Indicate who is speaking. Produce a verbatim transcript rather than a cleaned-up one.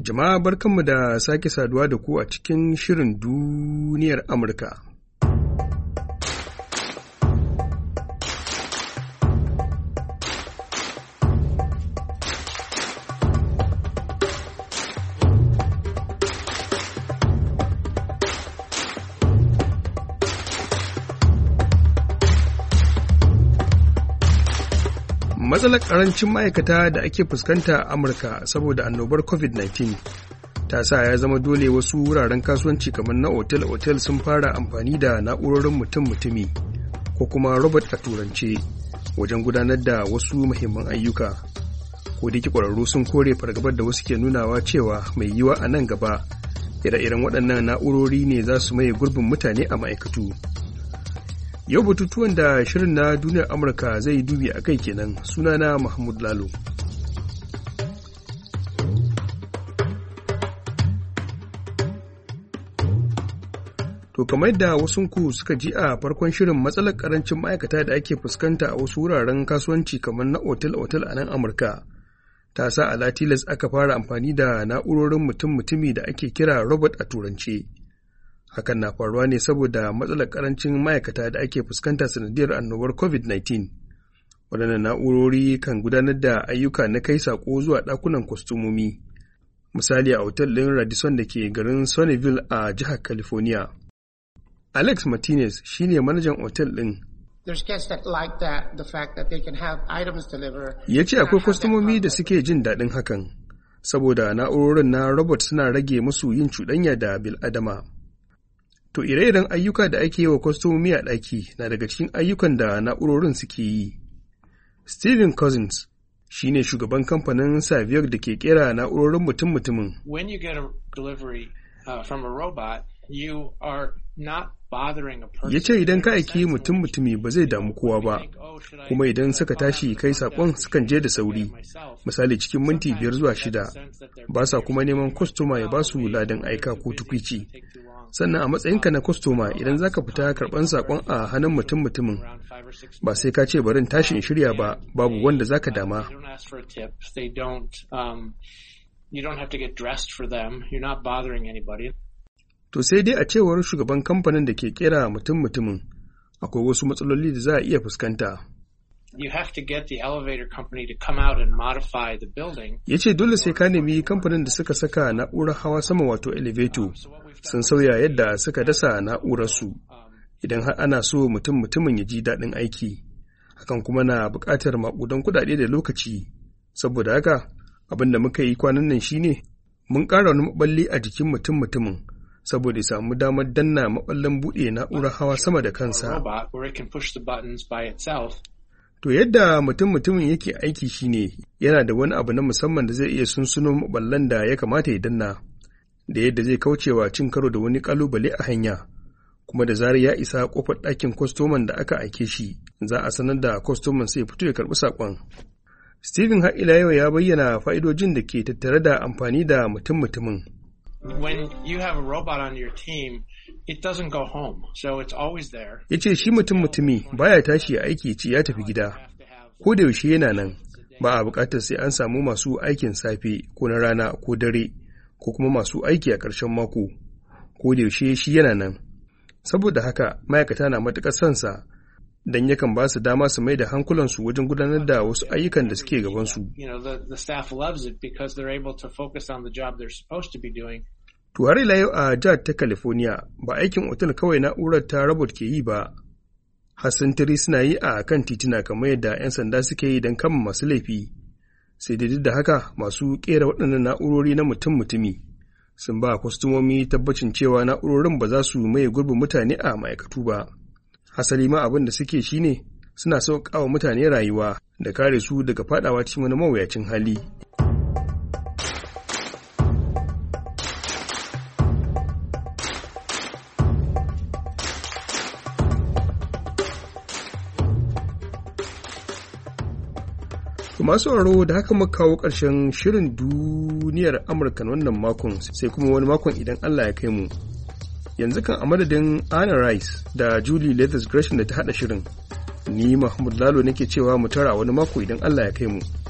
Speaker 1: Jama'a barkanmu da sake saduwa da ku a cikin shirin duniyar Amurka. Matsalar ƙarancin ma'aikata da ake fuskanta a Amurka saboda annobar covid nineteen ta sa ya zama dole wasu wuraren kasuwanci kamar na otel-otel sun fara amfani da na'urorin mutum-mutumi ko kuma robot a turance wajen gudanar da wasu muhimman ayyuka. Ko da ƙwararru sun kore fargabar da wasu ke nunawa cewa mai yiwa a nan gaba ire-iren waɗannan na'urori ne za su maye gurbin mutane a ma'aikatu. Yau batutuwan da shirin na duniyar Amurka zai dubi a kai kenan. Sunana Mahmud Lalo. To kamar da wasunku suka ji a farkon shirin, matsalar karancin ma'aikata da ake fuskanta a wasu wuraren kasuwanci kamar na otel-otel a nan Amurka ta sa a latilas aka fara amfani da na'urorin mutum-mutumi da ake kira robot a turance. Hakan na faruwa ne saboda matsalar ƙarancin ma'aikata da ake fuskanta sanadiyar annobar covid nineteen. Waɗannan na'urori kan gudanar da ayyuka na kai saƙo zuwa ɗakunan kwastomomi. Misali a otel ɗin Radisson da ke garin Sunnyvale a jihar California. Alex Martinez shine manajan otel ɗin. Ya ce akwai kwastomomi da suke jin daɗin hakan, saboda na'urorin na robot suna rage musu yin cuɗanya da bil'adama. To ire-iren ayyuka da ake yi wa kwastomomi a ɗaki na daga cikin ayyukan da na'urorin suke yi. Steven Cousins shi ne shugaban kamfanin Saviyar da ke kera na'urorin mutum-mutumin.
Speaker 2: When you get a delivery uh, from a robot, you are not bothering a person.
Speaker 1: Ya ce idan ka aiki mutum-mutumi ba zai damu kowa ba, kuma idan suka tashi kai saƙon sukan je da sauri, misali cikin minti biyar zuwa shida, ba sa kuma neman kwastoma ya ba su ladan aika ko tukwici. Sannan a matsayinka na kwastoma idan za ka fita karɓan saƙon a hannun mutum-mutumin, ba sai ka ce barin tashin shirya ba, babu wanda za ka dama. To sai dai a cewar shugaban kamfanin da ke kera mutum-mutumin, akwai wasu matsaloli da za a iya fuskanta.
Speaker 2: You have to get the elevator company to come out and modify the building.
Speaker 1: Ya ce dole sai ka nemi kamfanin da suka saka na'urar hawa sama wato elevator sun sauya yadda suka dasa na'urarsu idan har ana so mutum mutumin ya ji daɗin aiki. Hakan kuma na buƙatar maƙudan kuɗaɗe da lokaci. Saboda haka abin da muka yi kwanan nan shine mun ƙara wani maɓalli a jikin mutum mutumin saboda ya samu damar danna maɓallin buɗe na'urar hawa sama da kansa. To yadda mutum-mutumin yake aiki shine yana da wani abu na musamman da zai iya sunsuno maballan da ya kamata ya danna, da yadda zai kaucewa cin karo da wani kalubale a hanya, kuma da zarar ya isa kofar ɗakin kwastoman da aka aike shi, za a sanar da kwastoman sai fito ya karɓi saƙon. Steven har ila yau ya bayyana fa'idojin da ke tattare da amfani da mutum-mutumin.
Speaker 2: When you have a robot on your team, it doesn't go home, so it's always there.
Speaker 1: Ya ce shi mutum-mutumi baya tashi a aiki ce ya tafi gida, ko da yaushe yana nan, ba a buƙatar sai an samu masu aikin safe ko na rana ko dare, ko kuma masu aiki a ƙarshen mako, ko da yaushe shi yana nan. Saboda haka ma'aikata na matuƙar son sa, dan yakan ba su dama su mai da hankulansu wajen gudanar da wasu ayyukan da suke gabansu.
Speaker 2: You know, the, the staff loves it because they're able to focus on the job they're supposed to be doing.
Speaker 1: To har ila yau a jihar ta California ba aikin otal kawai na'urar ta robot ke yi ba, hassantiri suna yi a kan titina kamar yadda 'yan sanda suke yi don kama masu laifi. Sai da duk da haka masu ƙera waɗannan na'urori na mutum-mutumi sun ba kwastomomi tabbacin cewa na'urorin ba za su maye gurbin mutane a ma'aikatu ba. Hasali ma abin da suke shine suna sauƙawa mutane rayuwa da kare su daga faɗawa cikin wani mawuyacin hali. Masu sauraro da haka muka kawo ƙarshen shirin duniyar Amurka wannan makon, sai kuma wani makon idan Allah ya kai mu. Yanzu kan a madadin Anna Rice da Julie Leathers Gresham da ta haɗa shirin, ni Mahmud Lalo nake cewa mu tara wani mako idan Allah ya kai mu.